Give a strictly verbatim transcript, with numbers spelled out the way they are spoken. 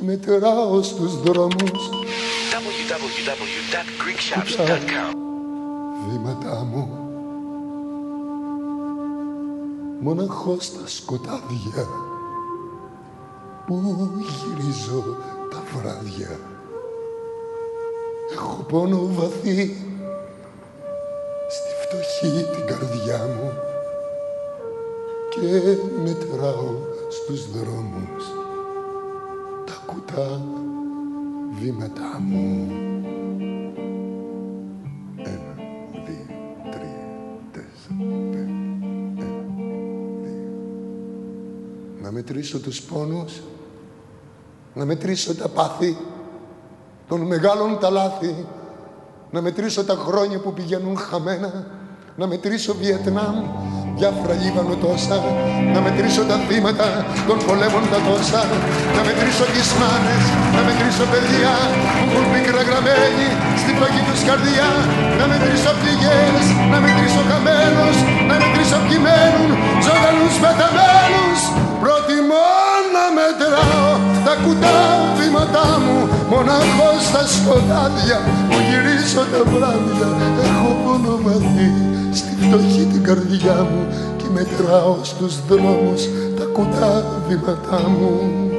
μετράω στους δρόμους double-u double-u double-u dot greek shops dot com. Βήματά μου μοναχός στα σκοτάδια που γυρίζω τα βράδια. Έχω πόνο βαθύ στη φτωχή την καρδιά μου και μετράω στους δρόμους τα κουτά βήματά μου. Ένα, δύο, τρία, τέσσερα, πέντε. Ένα, δύο. Να μετρήσω τους πόνους, να μετρήσω τα πάθη των μεγάλων τα λάθη, να μετρήσω τα χρόνια που πηγαίνουν χαμένα, να μετρήσω Βιετνάμ, Βιάφρα, Λίβανο τόσα, να μετρήσω τα θύματα των πολέμων τα τόσα, να μετρήσω τις μάνες, να μετρήσω παιδιά που έχουν πίκρα γραμμένη στη φτωχή τους καρδιά, να μετρήσω πληγές, να μετρήσω χαμένους, να μετρήσω ποιοι μένουν ζωντανούς πεθαμένους. Προτιμώ να μετράω τα κουτά βήματά μου μοναχός στα σκοτάδια που γυρίζω τα βράδια. Έχω πόνο βαθύ στη φτωχή την καρδιά μου και μετράω στους δρόμους τα κουτά βήματά μου.